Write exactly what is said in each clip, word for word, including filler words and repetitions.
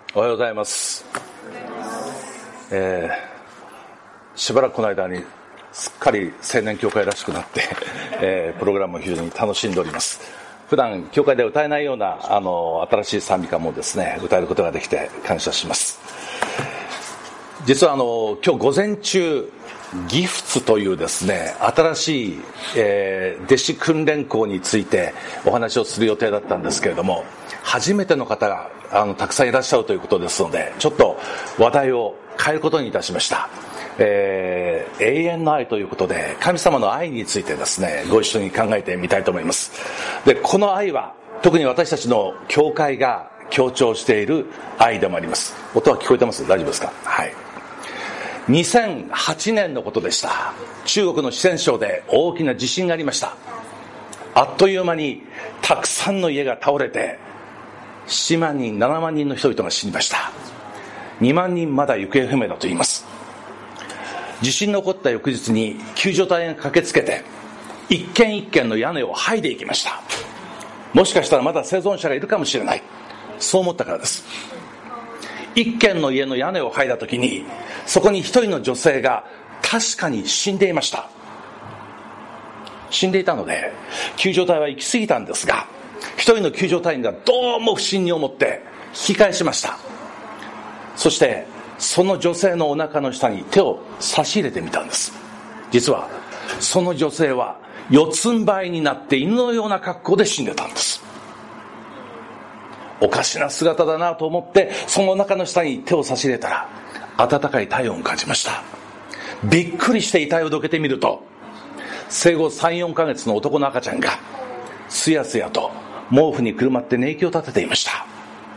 おはようございます。えー、しばらくこの間にすっかり青年教会らしくなって、えー、プログラムを非常に楽しんでおります。普段教会で歌えないようなあの新しい賛美歌もですね歌えることができて感謝します。実はあの今日午前中ギフツというですね新しい、えー、弟子訓練校についてお話をする予定だったんですけれども、初めての方があのたくさんいらっしゃるということですので、ちょっと話題を変えることにいたしました。えー、永遠の愛ということで神様の愛についてですねご一緒に考えてみたいと思います。でこの愛は特に私たちの教会が強調している愛でもあります。音は聞こえてます？大丈夫ですか？はい。にせんはちねんのことでした。中国の四川省で大きな地震がありました。あっという間にたくさんの家が倒れてななまんにんななまんにんの人々が死にました。にまんにんまだ行方不明だと言います。地震の起こった翌日に救助隊が駆けつけて一軒一軒の屋根を剥いでいきました。もしかしたらまだ生存者がいるかもしれない、そう思ったからです。一軒の家の屋根を剥いだ時にそこに一人の女性が確かに死んでいました。死んでいたので救助隊は行き過ぎたんですが、一人の救助隊員がどうも不審に思って引き返しました。そしてその女性のお腹の下に手を差し入れてみたんです。実はその女性は四つん這いになって犬のような格好で死んでたんです。おかしな姿だなと思ってそのお腹の下に手を差し入れたら温かい体温を感じました。びっくりして遺体をどけてみると、生後 さん,よん ヶ月の男の赤ちゃんがすやすやと毛布にくるまって寝息を立てていました。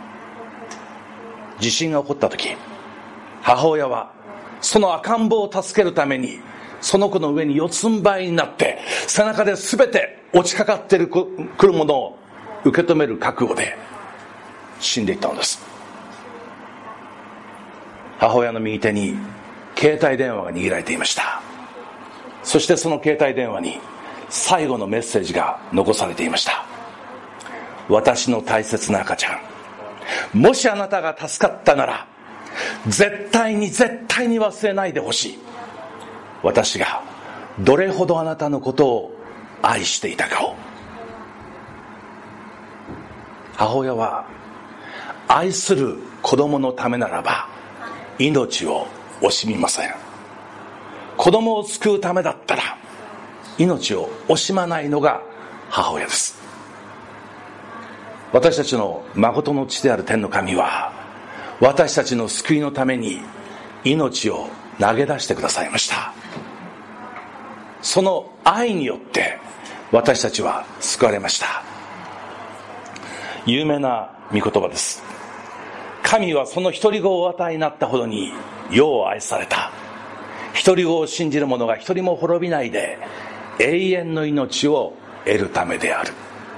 地震が起こった時、母親はその赤ん坊を助けるためにその子の上に四つん這いになって背中で全て落ちかかってくるものを受け止める覚悟で死んでいったのです。母親の右手に携帯電話が握られていました。そしてその携帯電話に最後のメッセージが残されていました。私の大切な赤ちゃん、もしあなたが助かったなら絶対に絶対に忘れないでほしい。私がどれほどあなたのことを愛していたかを。母親は愛する子供のためならば命を惜しみません。子供を救うためだったら命を惜しまないのが母親です。私たちの真の父である天の神は私たちの救いのために命を投げ出してくださいました。その愛によって私たちは救われました。有名な御言葉です。神はその一人子をお与えになったほどに世を愛された。一人子を信じる者が一人も滅びないで永遠の命を得るためである。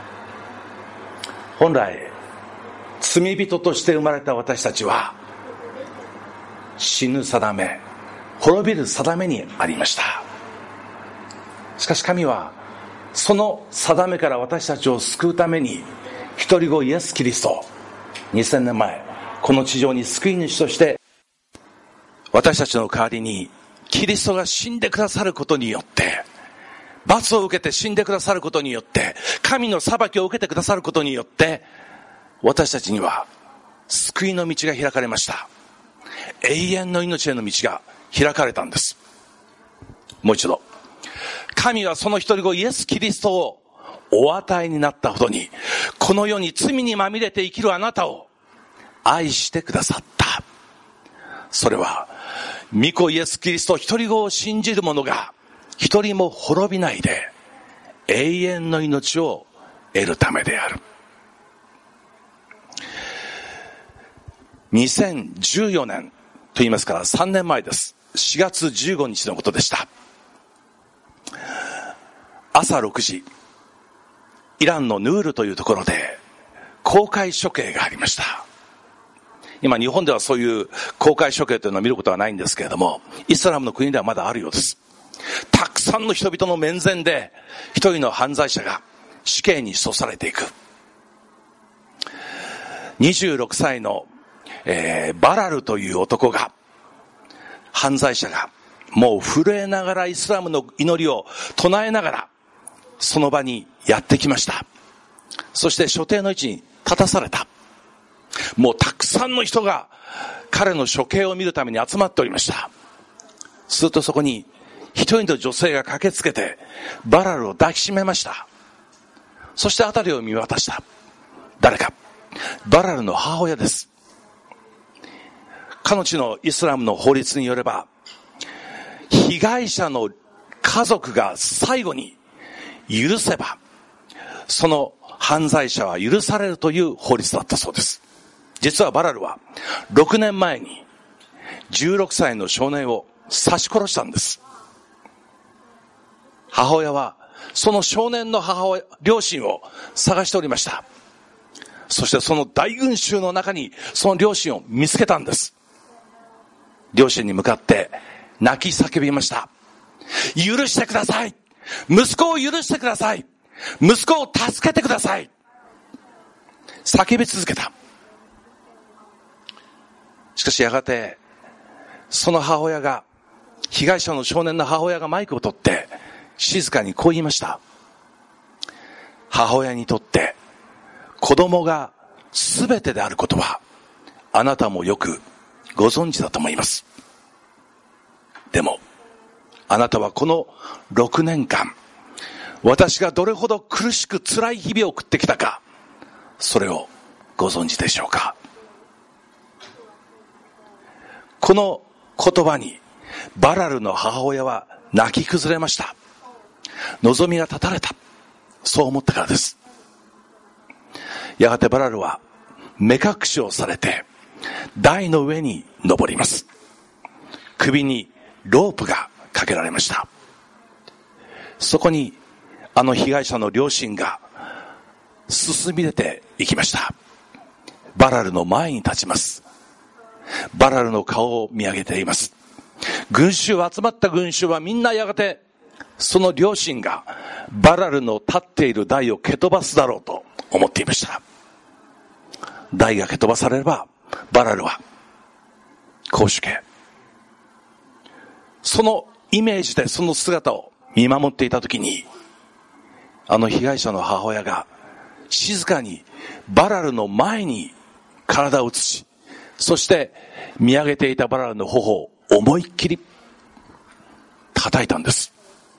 本来罪人として生まれた私たちは死ぬ定め、滅びる定めにありました。しかし神はその定めから私たちを救うために一人子イエス・キリスト、にせんねんまえこの地上に救い主として私たちの代わりにキリストが死んでくださることによって、罰を受けて死んでくださることによって、神の裁きを受けてくださることによって、私たちには救いの道が開かれました。永遠の命への道が開かれたんです。もう一度、神はその一人子イエス・キリストをお与えになったほどに、この世に罪にまみれて生きるあなたを愛してくださった。それは御子イエス・キリスト一人子を信じる者が一人も滅びないで永遠の命を得るためである。にせんじゅうよねんと言いますからさんねんまえです。しがつじゅうごにちのことでした。朝ろくじ、イランのヌールというところで公開処刑がありました。今日本ではそういう公開処刑というのを見ることはないんですけれども、イスラムの国ではまだあるようです。たくさんの人々の面前で一人の犯罪者が死刑に処されていく。にじゅうろくさいのえー、バラルという男が、犯罪者が、もう震えながらイスラムの祈りを唱えながら、その場にやってきました。そして所定の位置に立たされた。もうたくさんの人が彼の処刑を見るために集まっておりました。するとそこに一人の女性が駆けつけてバラルを抱きしめました。そして辺りを見渡した。誰か。バラルの母親です。彼女のイスラムの法律によれば、被害者の家族が最後に許せば、その犯罪者は許されるという法律だったそうです。実はバラルはろくねんまえにじゅうろくさいの少年を刺し殺したんです。母親はその少年の母親、両親を探しておりました。そしてその大群衆の中にその両親を見つけたんです。両親に向かって泣き叫びました。許してください。息子を許してください。息子を助けてください。叫び続けた。しかしやがてその母親が、被害者の少年の母親がマイクを取って静かにこう言いました。母親にとって子供が全てであることはあなたもよくご存知だと思います。でもあなたはこのろくねんかん、私がどれほど苦しく辛い日々を送ってきたか、それをご存知でしょうか。この言葉にバラルの母親は泣き崩れました。望みが絶たれた、そう思ったからです。やがてバラルは目隠しをされて台の上に登ります。首にロープがかけられました。そこにあの被害者の両親が進み出ていきました。バラルの前に立ちます。バラルの顔を見上げています。群衆、集まった群衆はみんなやがてその両親がバラルの立っている台を蹴飛ばすだろうと思っていました。台が蹴飛ばされればバラルは絞首刑。そのイメージでその姿を見守っていたときに、あの被害者の母親が静かにバラルの前に体を移し、そして見上げていたバラルの頬を思いっきり叩いたんです。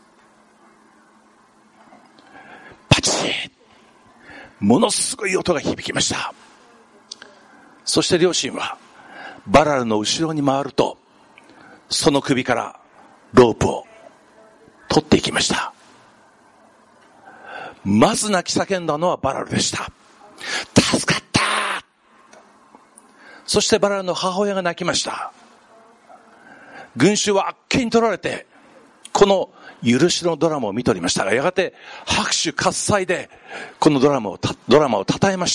パチッ、ものすごい音が響きました。そして両親はバラルの後ろに回ると、その首からロープを取っていきました。まず泣き叫んだのはバラルでした。助かった。そしてバラルの母親が泣きました。群衆はあっけに取られてこの許しのドラマを見ておりましたが、やがて拍手喝采でこのドラマをドラマを称えました。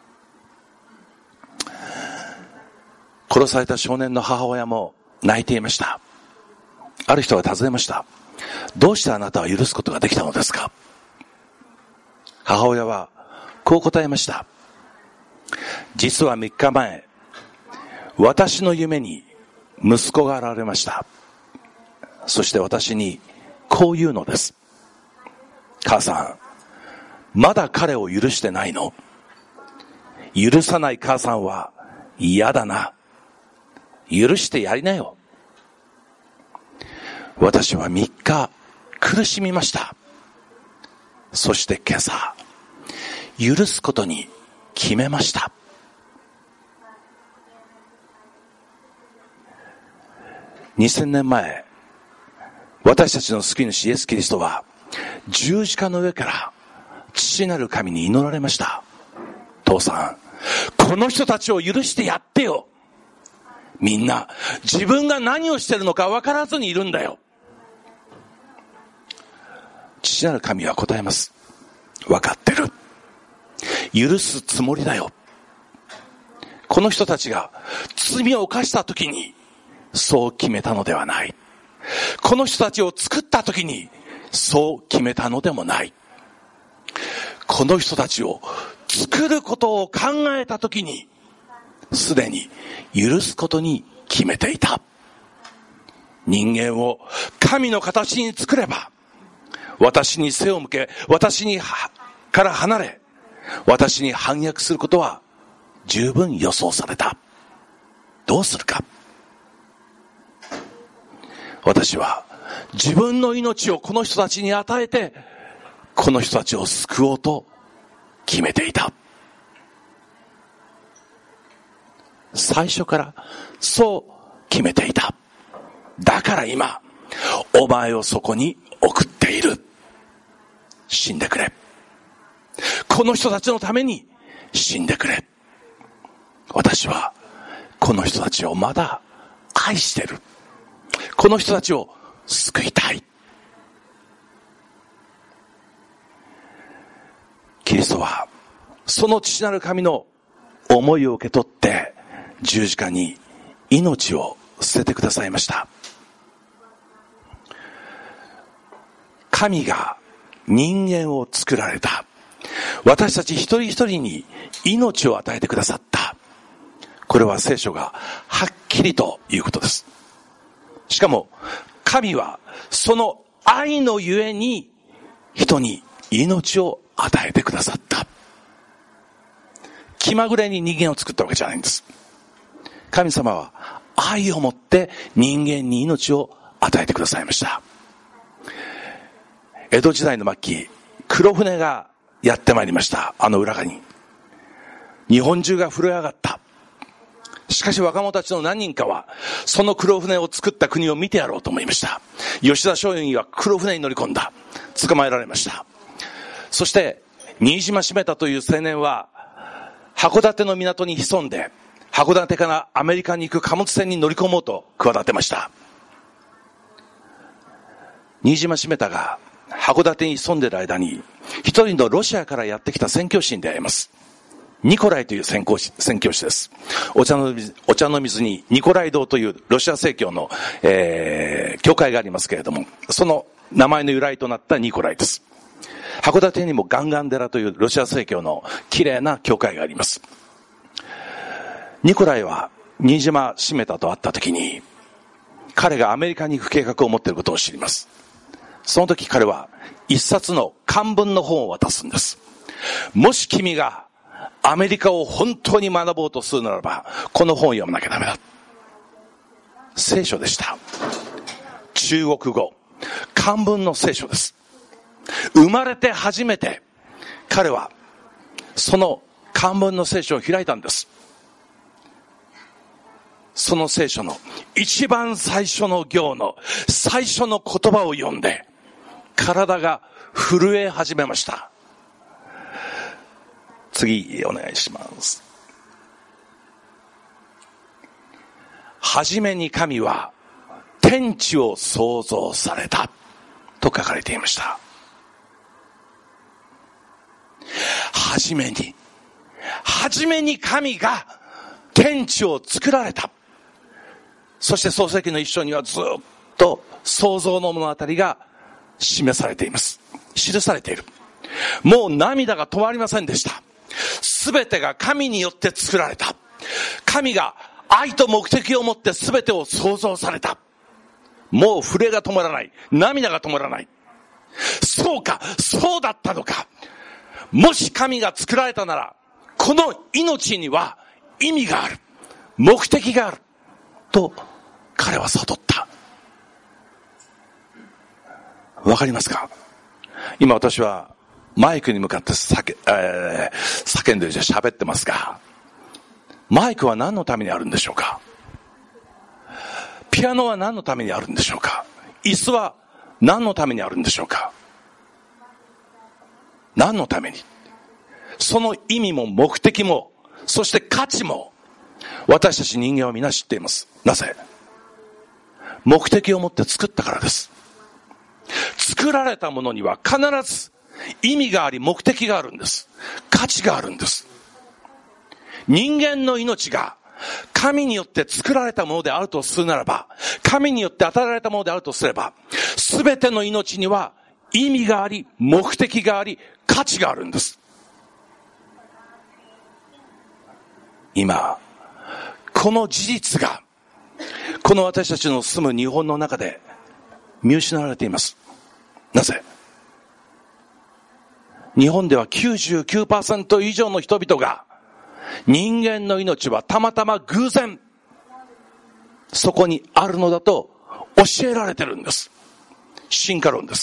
殺された少年の母親も泣いていました。ある人が尋ねました。どうしてあなたは許すことができたのですか。母親はこう答えました。実はみっかまえ、私の夢に息子が現れました。そして私にこう言うのです。母さん、まだ彼を許してないの？許さない母さんは嫌だな。許してやりなよ。私はみっか苦しみました。そして今朝、許すことに決めました。にせんねんまえ、私たちの救い主イエス・キリストは十字架の上から父なる神に祈られました。父さん、この人たちを許してやってよ。みんな自分が何をしてるのか分からずにいるんだよ。父なる神は答えます。分かってる。許すつもりだよ。この人たちが罪を犯した時にそう決めたのではない。この人たちを作った時にそう決めたのでもない。この人たちを作ることを考えた時にすでに許すことに決めていた。人間を神の形に作れば、私に背を向け、私にから離れ、私に反逆することは十分予想された。どうするか。私は自分の命をこの人たちに与えて、この人たちを救おうと決めていた。最初からそう決めていた。だから今、お前をそこに送っている。死んでくれ。この人たちのために死んでくれ。私はこの人たちをまだ愛してる。この人たちを救いたい。キリストはその父なる神の思いを受け取って十字架に命を捨ててくださいました。神が人間を作られた。私たち一人一人に命を与えてくださった。これは聖書がはっきりということです。しかも神はその愛のゆえに人に命を与えてくださった。気まぐれに人間を作ったわけじゃないんです。神様は愛を持って人間に命を与えてくださいました。江戸時代の末期、黒船がやってまいりました。あの浦賀に。日本中が震え上がった。しかし若者たちの何人かは、その黒船を作った国を見てやろうと思いました。吉田松陰は黒船に乗り込んだ。捕まえられました。そして、新島茂太という青年は、函館の港に潜んで、函館からアメリカに行く貨物船に乗り込もうと企てました。新島茂太が函館に潜んでいる間に、一人のロシアからやってきた宣教師に出会います。ニコライという宣教師、宣教師です。お茶の水、お茶の水にニコライ堂というロシア正教の、えー、教会がありますけれども、その名前の由来となったニコライです。函館にもガンガン寺というロシア正教の綺麗な教会があります。ニコライは新島茂太と会った時に、彼がアメリカに行く計画を持っていることを知ります。その時彼は一冊の漢文の本を渡すんです。もし君がアメリカを本当に学ぼうとするならば、この本を読まなきゃダメだ。聖書でした。中国語、漢文の聖書です。生まれて初めて彼はその漢文の聖書を開いたんです。その聖書の一番最初の行の最初の言葉を読んで、体が震え始めました。次お願いします。はじめに神は天地を創造されたと書かれていました。はじめに、はじめに神が天地を作られた。そして創世記の一章にはずっと創造の物語が示されています。記されている。もう涙が止まりませんでした。すべてが神によって作られた。神が愛と目的を持ってすべてを創造された。もう震えが止まらない。涙が止まらない。そうか、そうだったのか。もし神が作られたなら、この命には意味がある。目的がある。と彼は悟った。わかりますか？今私はマイクに向かって叫、えー、叫んでるじゃ喋ってますが、マイクは何のためにあるんでしょうか？ピアノは何のためにあるんでしょうか？椅子は何のためにあるんでしょうか？何のために？その意味も目的も、そして価値も私たち人間は皆知っています。なぜ？目的を持って作ったからです。作られたものには必ず意味があり目的があるんです。価値があるんです。人間の命が神によって作られたものであるとするならば、神によって与えられたものであるとすれば、すべての命には意味があり目的があり価値があるんです。今この事実がこの私たちの住む日本の中で見失われています。なぜ？日本では きゅうじゅうきゅうパーセント 以上の人々が人間の命はたまたま偶然そこにあるのだと教えられてるんです。進化論です。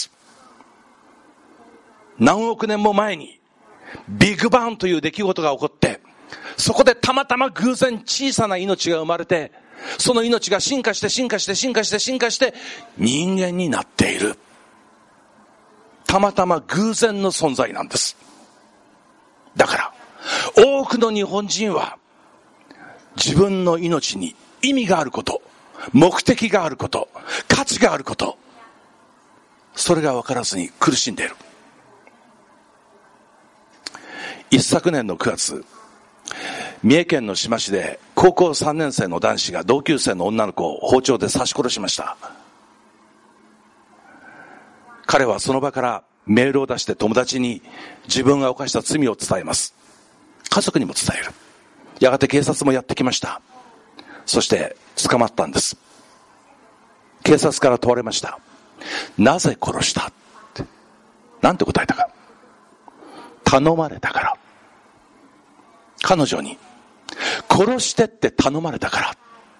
何億年も前にビッグバンという出来事が起こって、そこでたまたま偶然小さな命が生まれて、その命が進化して進化して進化して進化して人間になっている。たまたま偶然の存在なんです。だから多くの日本人は自分の命に意味があること、目的があること、価値があること、それが分からずに苦しんでいる。一昨年のくがつ、三重県の志摩市で高校さんねん生の男子が同級生の女の子を包丁で刺し殺しました。彼はその場からメールを出して友達に自分が犯した罪を伝えます。家族にも伝える。やがて警察もやってきました。そして捕まったんです。警察から問われました。なぜ殺したって。なんて答えたか。頼まれたから。彼女に殺してって頼まれたから。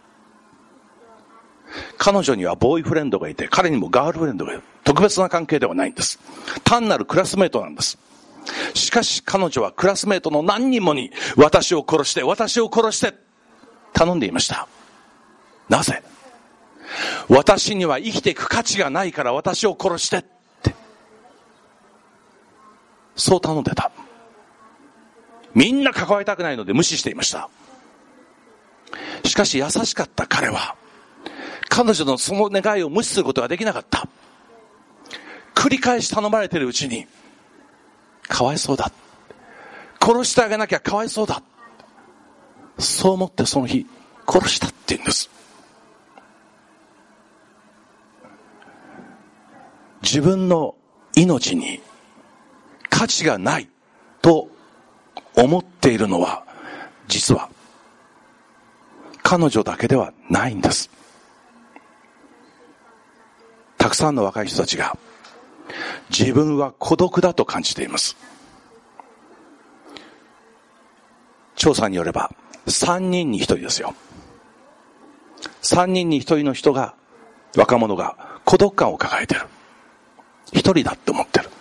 彼女にはボーイフレンドがいて、彼にもガールフレンドがいる。特別な関係ではないんです。単なるクラスメートなんです。しかし彼女はクラスメートの何人もに私を殺して私を殺して頼んでいました。なぜ？私には生きていく価値がないから私を殺してって、そう頼んでた。みんな関わりたくないので無視していました。しかし優しかった彼は彼女のその願いを無視することができなかった。繰り返し頼まれているうちに、かわいそうだ、殺してあげなきゃかわいそうだ、そう思ってその日殺したって言うんです。自分の命に価値がないと思っているのは、実は彼女だけではないんです。たくさんの若い人たちが自分は孤独だと感じています。調査によればさんにんにひとりですよ。さんにんにひとりの人が、若者が孤独感を抱えている。ひとりだって思ってる。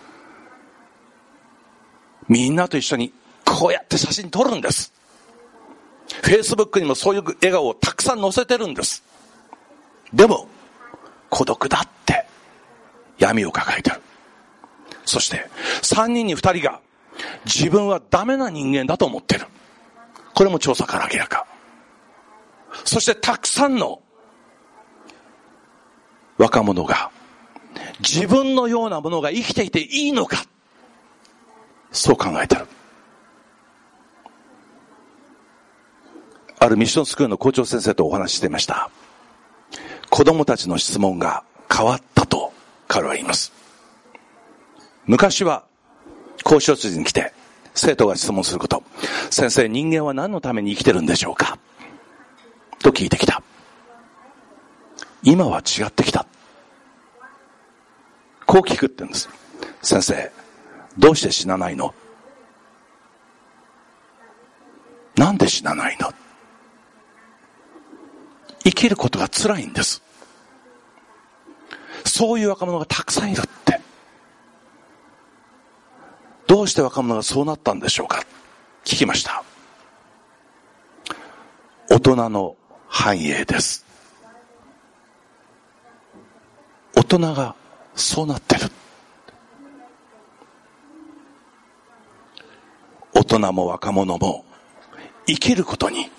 みんなと一緒にこうやって写真撮るんです。フェイスブックにもそういう笑顔をたくさん載せてるんです。でも孤独だって闇を抱えてる。そしてさんにんにふたりが自分はダメな人間だと思ってる。これも調査から明らか。そしてたくさんの若者が自分のようなものが生きていていいのか、そう考えてる。あるミッションスクールの校長先生とお話ししていました。子供たちの質問が変わったと彼は言います。昔は講師室に来て生徒が質問すること、先生、人間は何のために生きてるんでしょうかと聞いてきた。今は違ってきた。こう聞くって言うんです。先生、どうして死なないの？なんで死なないの？生きることが辛いんです。そういう若者がたくさんいるって。どうして若者がそうなったんでしょうか聞きました。大人の繁栄です。大人がそうなってる。大人も若者も生きることに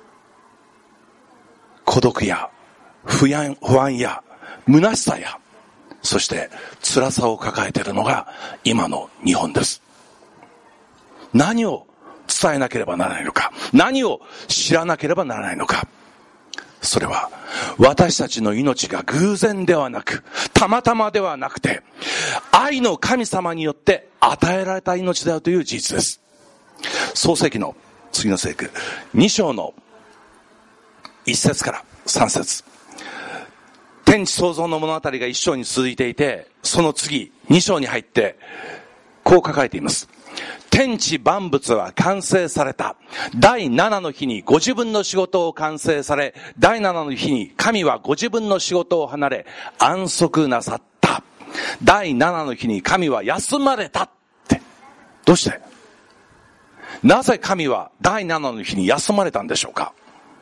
孤独や不安、不安や虚しさや、そして辛さを抱えているのが今の日本です。何を伝えなければならないのか、何を知らなければならないのか、それは私たちの命が偶然ではなく、たまたまではなくて、愛の神様によって与えられた命であるという事実です。創世記の次の聖句に章のいっ節からさん節。天地創造の物語がいっ章に続いていて、その次に章に入ってこう書かれています。天地万物は完成された。第七の日にご自分の仕事を完成され、第七の日に神はご自分の仕事を離れ安息なさった。第七の日に神は休まれたって。どうして？なぜ神は第七の日に休まれたんでしょうか？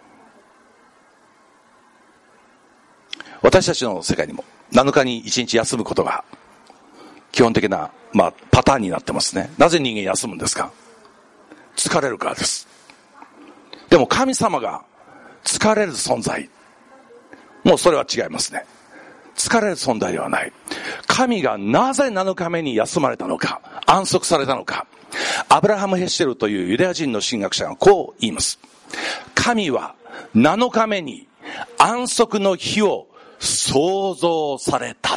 私たちの世界にもなのかにいちにち休むことが基本的な、まあ、パターンになってますね。なぜ人間休むんですか？疲れるからです。でも神様が疲れる存在、もうそれは違いますね。疲れる存在ではない。神がなぜなのかめに休まれたのか、安息されたのか。アブラハム・ヘッシェルというユダヤ人の神学者がこう言います。神はなのかめに安息の日を創造された。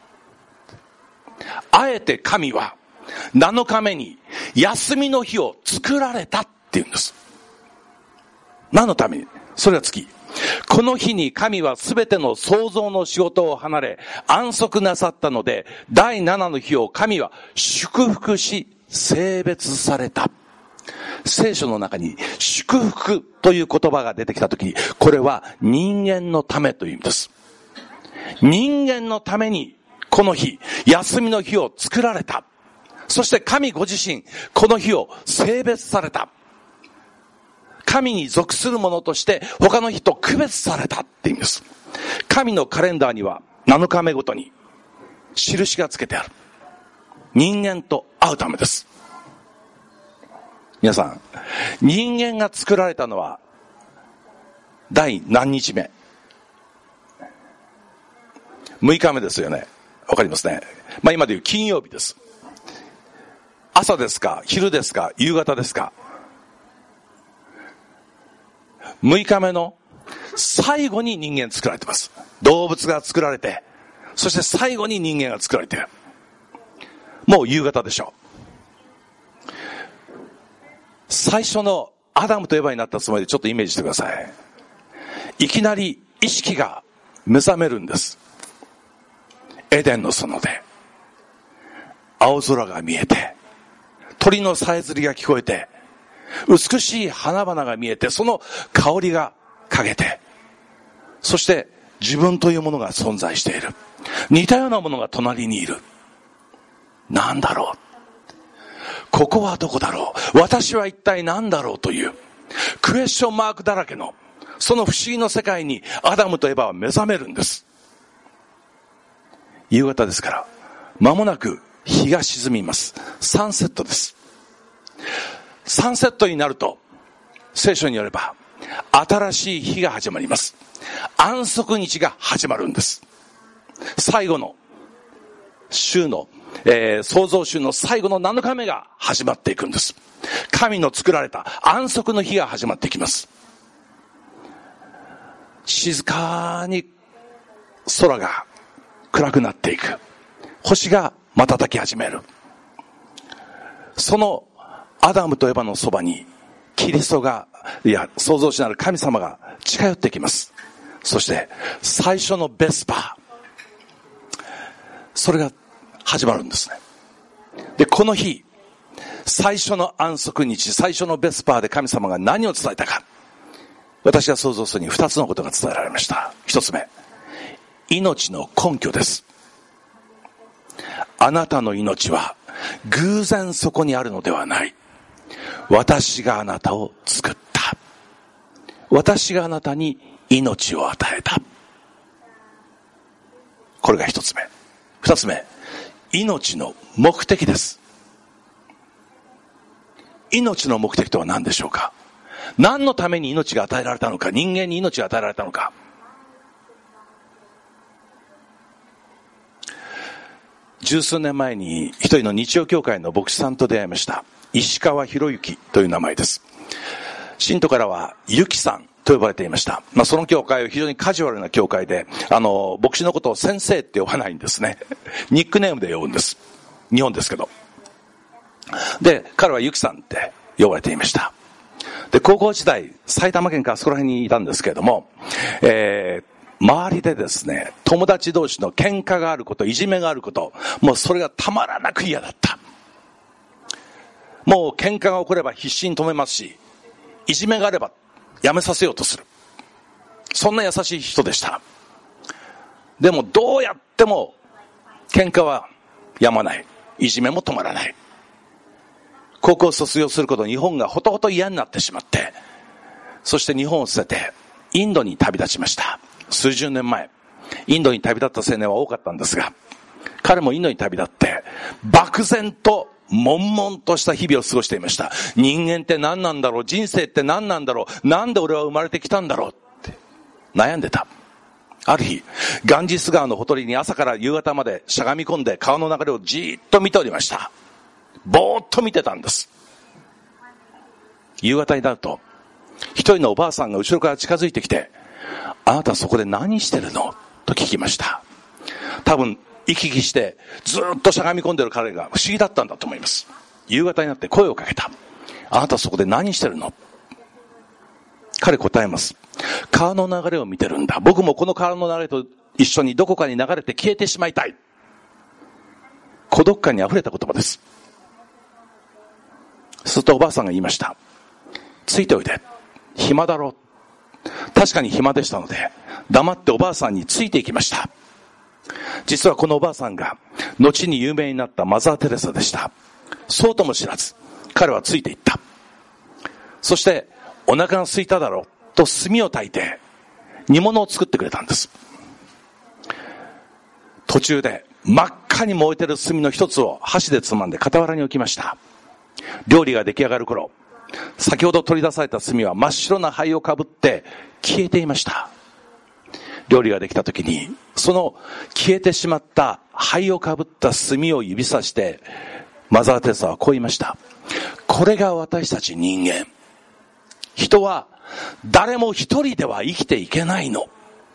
あえて神はなのかめに休みの日を作られたって言うんです。何のために？それは次。この日に神はすべての創造の仕事を離れ安息なさったので、第七の日を神は祝福し聖別された。聖書の中に祝福という言葉が出てきたときに、これは人間のためという意味です。人間のためにこの日、休みの日を作られた。そして神ご自身、この日を聖別された。神に属するものとして他の日と区別されたって意味です。神のカレンダーにはなのかめごとに印がつけてある。人間と会うためです。皆さん、人間が作られたのは第何日目？むいかめですよね。わかりますね。まあ今でいう金曜日です。朝ですか？昼ですか？夕方ですか？むいかめの最後に人間作られてます。動物が作られて、そして最後に人間が作られている。もう夕方でしょう。最初のアダムとエヴァになったつもりでちょっとイメージしてください。いきなり意識が目覚めるんです。エデンの園で青空が見えて、鳥のさえずりが聞こえて、美しい花々が見えて、その香りが嗅げて、そして自分というものが存在している。似たようなものが隣にいる。なんだろう、ここはどこだろう、私は一体何だろうというクエスチョンマークだらけのその不思議の世界にアダムとエバは目覚めるんです。夕方ですから、間もなく日が沈みます。サンセットです。サンセットになると、聖書によれば新しい日が始まります。安息日が始まるんです。最後の週の、えー、創造週の最後のなのかめが始まっていくんです。神の作られた安息の日が始まっていきます。静かに空が暗くなっていく。星が瞬き始める。そのアダムとエバのそばにキリストが、いや創造主なる神様が近寄ってきます。そして最初のベスパー、それが始まるんですね。でこの日、最初の安息日、最初のベスパーで神様が何を伝えたか、私が想像するに二つのことが伝えられました。一つ目、命の根拠です。あなたの命は偶然そこにあるのではない。私があなたを作った。私があなたに命を与えた。これが一つ目。二つ目、命の目的です。命の目的とは何でしょうか。何のために命が与えられたのか、人間に命が与えられたのか。十数年前に一人の日曜教会の牧師さんと出会いました。石川博之という名前です。信徒からはゆきさんと呼ばれていました。まあ、その教会は非常にカジュアルな教会で、あの牧師のことを先生って呼ばないんですね。ニックネームで呼ぶんです。日本ですけど。で彼はゆきさんって呼ばれていました。 で、高校時代、埼玉県かそこら辺にいたんですけれども、えー、周りでですね、友達同士の喧嘩があること、いじめがあること、もうそれがたまらなく嫌だった。もう喧嘩が起これば必死に止めますし、いじめがあればやめさせようとする。そんな優しい人でした。でもどうやっても喧嘩はやまない。いじめも止まらない。高校を卒業すること日本がほとほと嫌になってしまって、そして日本を捨ててインドに旅立ちました。数十年前、インドに旅立った青年は多かったんですが、彼もインドに旅立って漠然と悶々とした日々を過ごしていました。人間って何なんだろう、人生って何なんだろう、なんで俺は生まれてきたんだろうって悩んでた。ある日、ガンジス川のほとりに朝から夕方までしゃがみ込んで川の流れをじーっと見ておりました。ぼーっと見てたんです。夕方になると一人のおばあさんが後ろから近づいてきて、あなたそこで何してるのと聞きました。多分行き来してずっとしゃがみ込んでる彼が不思議だったんだと思います。夕方になって声をかけた。あなたそこで何してるの？彼答えます。川の流れを見てるんだ。僕もこの川の流れと一緒にどこかに流れて消えてしまいたい。孤独感に溢れた言葉です。するとおばあさんが言いました。ついておいで。暇だろう。確かに暇でしたので黙っておばあさんについていきました。実はこのおばあさんが後に有名になったマザー・テレサでした。そうとも知らず彼はついていった。そしてお腹が空いただろうと炭を焚いて煮物を作ってくれたんです。途中で真っ赤に燃えてる炭の一つを箸でつまんで傍らに置きました。料理が出来上がる頃、先ほど取り出された炭は真っ白な灰をかぶって消えていました。料理ができた時にその消えてしまった灰をかぶった炭を指さしてマザー・テレサはこう言いました。これが私たち人間。人は誰も一人では生きていけないの。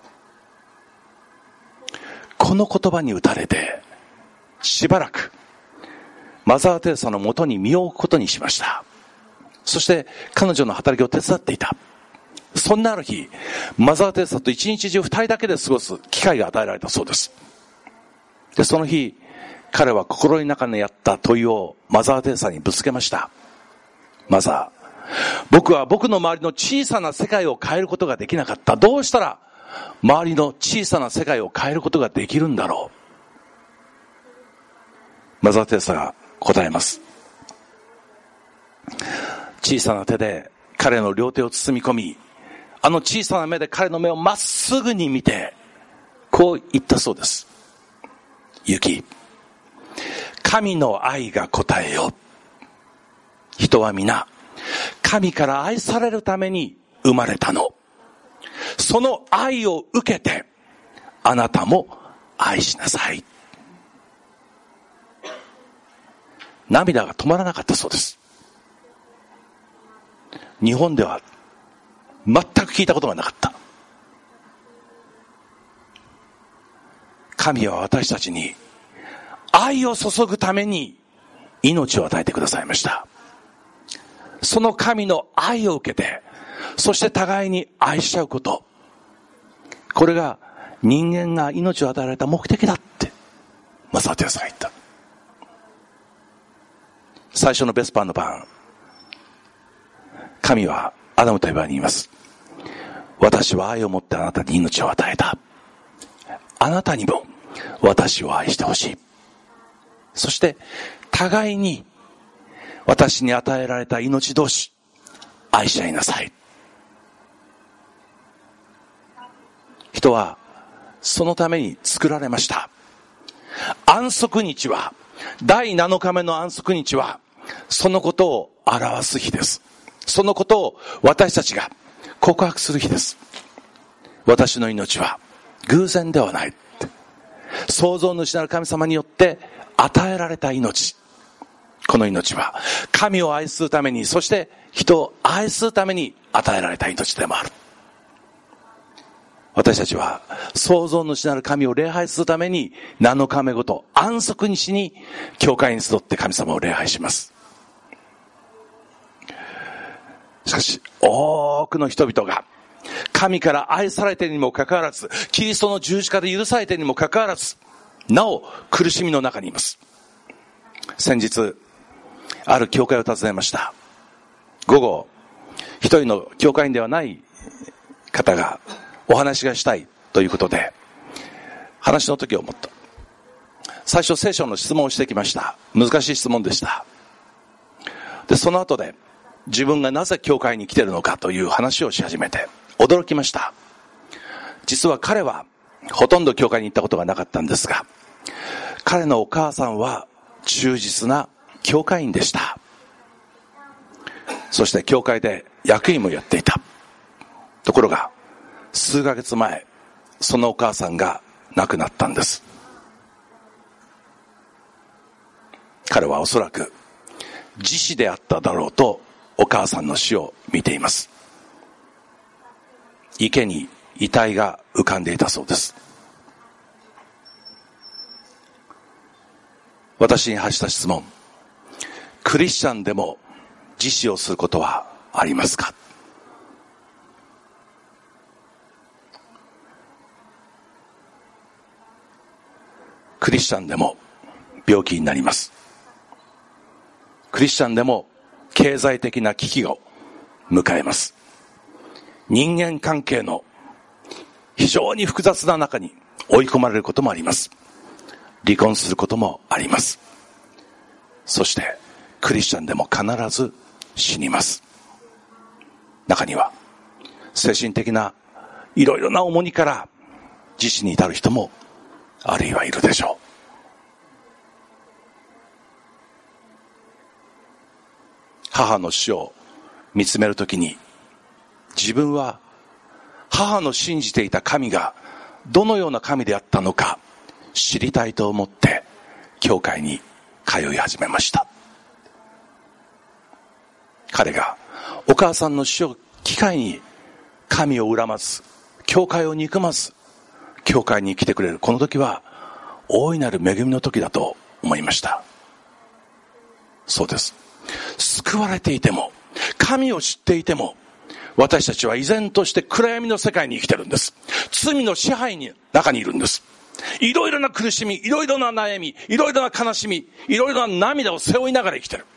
この言葉に打たれてしばらくマザー・テレサのもとに身を置くことにしました。そして彼女の働きを手伝っていた。そんなある日、マザー・テレサと一日中二人だけで過ごす機会が与えられたそうです。で、その日彼は心の中にあった問いをマザー・テレサにぶつけました。マザー、僕は僕の周りの小さな世界を変えることができなかった。どうしたら周りの小さな世界を変えることができるんだろう。マザー・テレサが答えます。小さな手で彼の両手を包み込み、あの小さな目で彼の目をまっすぐに見てこう言ったそうです。ユキ、神の愛が答えよ。人は皆神から愛されるために生まれたの。その愛を受けてあなたも愛しなさい。涙が止まらなかったそうです。日本では全く聞いたことがなかった。神は私たちに愛を注ぐために命を与えてくださいました。その神の愛を受けて、そして互いに愛しちゃうこと、これが人間が命を与えられた目的だってマザー・テレサが言った。最初のベスパーの晩、神はアダムとエバに言います。私は愛を持ってあなたに命を与えた。あなたにも私を愛してほしい。そして互いに私に与えられた命同士愛し合いなさい。人はそのために作られました。安息日は、だいなのかめの安息日はそのことを表す日です。そのことを私たちが告白する日です。私の命は偶然ではない。創造主なる神様によって与えられた命。この命は神を愛するために、そして人を愛するために与えられた命でもある。私たちは創造主なる神を礼拝するためになのかめごと安息日に教会に集って神様を礼拝します。しかしかし多くの人々が神から愛されているにもかかわらず、キリストの十字架で許されているにもかかわらず、なお苦しみの中にいます。先日ある教会を訪ねました。午後、一人の教会員ではない方がお話がしたいということで、話の時を思った。最初聖書の質問をしてきました。難しい質問でした。で、その後で自分がなぜ教会に来ているのかという話をし始めて驚きました。実は彼はほとんど教会に行ったことがなかったんですが、彼のお母さんは忠実な教会員でした。そして教会で役員もやっていた。ところが数ヶ月前、そのお母さんが亡くなったんです。彼はおそらく自死であっただろうとお母さんの死を見ています。池に遺体が浮かんでいたそうです。私に発した質問、クリスチャンでも自死をすることはありますか？クリスチャンでも病気になります。クリスチャンでも経済的な危機を迎えます。人間関係の非常に複雑な中に追い込まれることもあります。離婚することもあります。そしてクリスチャンでも必ず死にます。中には精神的ないろいろな重荷から自死に至る人もあるいはいるでしょう。母の死を見つめるときに、自分は母の信じていた神がどのような神であったのか知りたいと思って教会に通い始めました。彼がお母さんの死を機会に神を恨まず、教会を憎まず教会に来てくれる、この時は大いなる恵みの時だと思いました。そうです。救われていても、神を知っていても、私たちは依然として暗闇の世界に生きてるんです。罪の支配の中にいるんです。いろいろな苦しみ、いろいろな悩み、いろいろな悲しみ、いろいろな涙を背負いながら生きてる。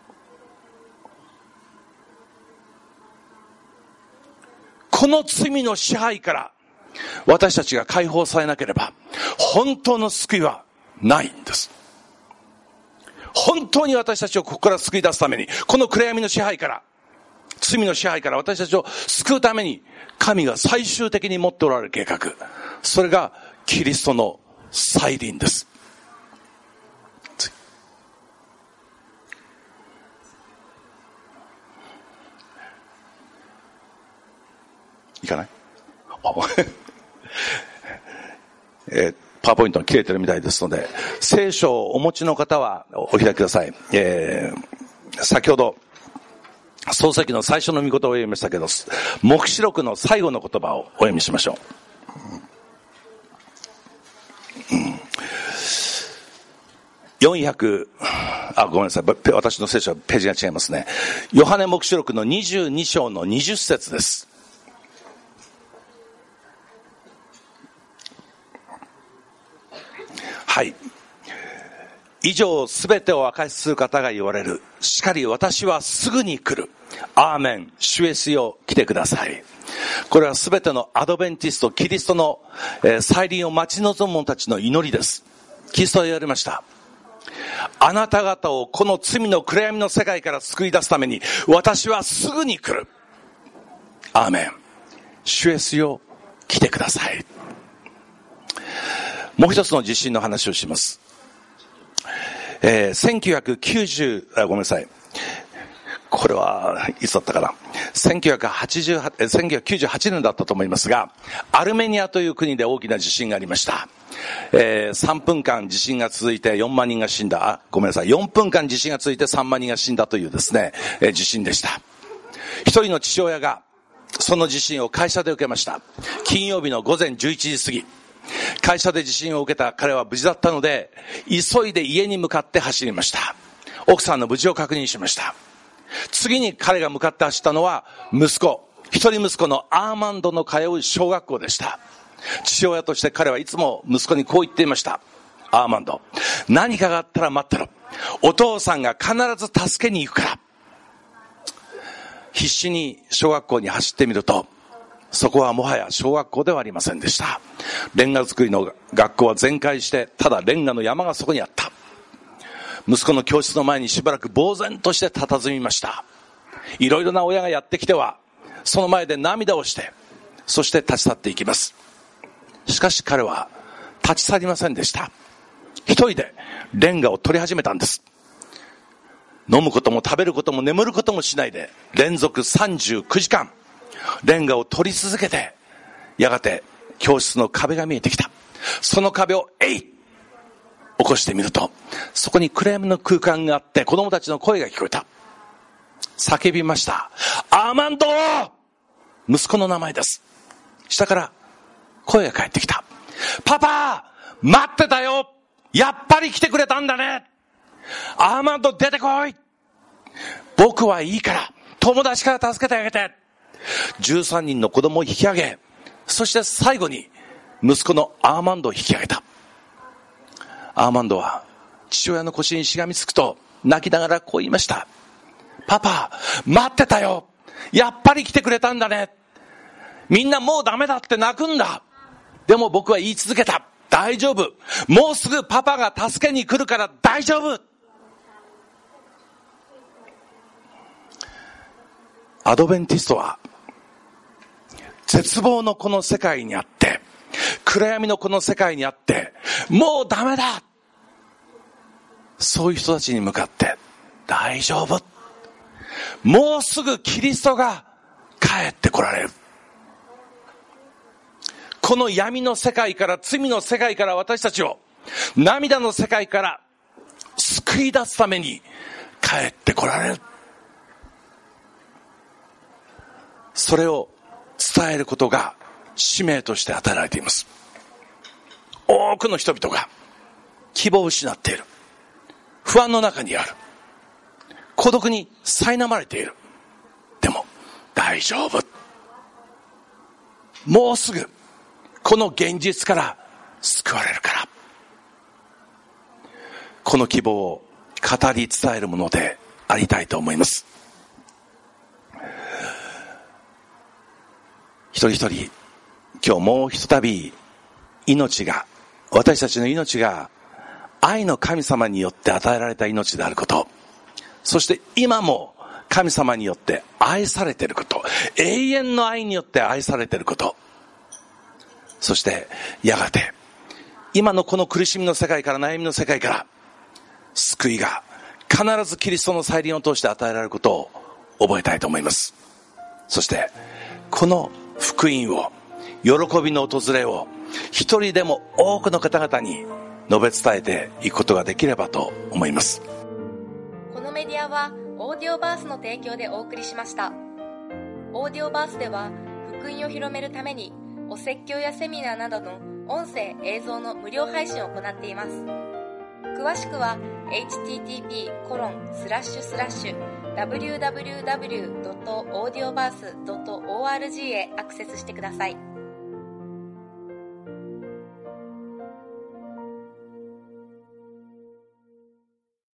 この罪の支配から私たちが解放されなければ本当の救いはないんです。本当に私たちをここから救い出すために、この暗闇の支配から、罪の支配から私たちを救うために神が最終的に持っておられる計画、それがキリストの再臨です。いかないえー、パワーポイントが切れてるみたいですので、聖書をお持ちの方はお開きください。えー、先ほど創世記の最初の御言葉を読みましたけど、黙示録の最後の言葉をお読みしましょう。うん、よんひゃくあごめんなさい、私の聖書はページが違いますね。ヨハネ黙示録のにじゅうに章のにじゅっ節です。はい。以上すべてを明かしする方が言われる。しかり私はすぐに来る。アーメン。主イエスよ来てください。これはすべてのアドベンティスト、キリストの、えー、再臨を待ち望む者たちの祈りです。キリストは言われました。あなた方をこの罪の暗闇の世界から救い出すために私はすぐに来る。アーメン。主イエスよ来てください。もう一つの地震の話をします。えー、せんきゅうひゃくきゅうじゅう、あ、ごめんなさい。これはいつだったかな。せんきゅうひゃくはちじゅうはち、せんきゅうひゃくきゅうじゅうはちねんだったと思いますが、アルメニアという国で大きな地震がありました。えー、さんぷんかん地震が続いてよんまんにんが死んだ。あ、ごめんなさい。よんぷんかん地震が続いてさんまんにんが死んだというですね、えー、地震でした。一人の父親がその地震を会社で受けました。金曜日の午前じゅういちじ過ぎ。会社で地震を受けた彼は無事だったので、急いで家に向かって走りました。奥さんの無事を確認しました。 次に彼が向かって走ったのは息子、一人息子のアーマンドの通う小学校でした。父親として彼はいつも息子にこう言っていました。アーマンド、何かがあったら待ってろ。お父さんが必ず助けに行くから。必死に小学校に走ってみると、そこはもはや小学校ではありませんでした。レンガ作りの学校は全壊して、ただレンガの山がそこにあった。息子の教室の前にしばらく呆然として佇みました。いろいろな親がやってきては、その前で涙をして、そして立ち去っていきます。しかし彼は立ち去りませんでした。一人でレンガを取り始めたんです。飲むことも食べることも眠ることもしないで、連続さんじゅうくじかんレンガを取り続けて、やがて教室の壁が見えてきた。その壁をえい起こしてみると、そこに暗闇の空間があって、子供たちの声が聞こえた。叫びました。アーマンド！息子の名前です。下から声が返ってきた。パパ！待ってたよ！やっぱり来てくれたんだね！アーマンド出てこい！僕はいいから、友達から助けてあげて！じゅうさんにんの子供を引き上げ、そして最後に息子のアーマンドを引き上げた。アーマンドは父親の腰にしがみつくと泣きながらこう言いました。パパ、待ってたよ！やっぱり来てくれたんだね！みんなもうダメだって泣くんだ！でも僕は言い続けた。大丈夫！もうすぐパパが助けに来るから大丈夫！アドベンティストは絶望のこの世界にあって、暗闇のこの世界にあって、もうダメだ！そういう人たちに向かって、大丈夫！もうすぐキリストが帰って来られる。この闇の世界から、罪の世界から私たちを、涙の世界から救い出すために帰って来られる。それを伝えることが使命として与えられています。多くの人々が希望を失っている。不安の中にある。孤独に苛まれている。でも大丈夫。もうすぐこの現実から救われるから。この希望を語り伝えるものでありたいと思います。一人一人、今日もうひとたび命が、私たちの命が愛の神様によって与えられた命であること、そして今も神様によって愛されていること、永遠の愛によって愛されていること、そしてやがて今のこの苦しみの世界から悩みの世界から救いが必ずキリストの再臨を通して与えられることを覚えたいと思います。そしてこの福音を、喜びの訪れを一人でも多くの方々に述べ伝えていくことができればと思います。 このメディアはオーディオバースの提供でお送りしました。オーディオバースでは福音を広めるためにお説教やセミナーなどの音声映像の無料配信を行っています。詳しくは エイチティーティーピーコロンスラッシュスラッシュダブリューダブリューダブリュードットオーディオバースドットオーアールジー へアクセスしてください。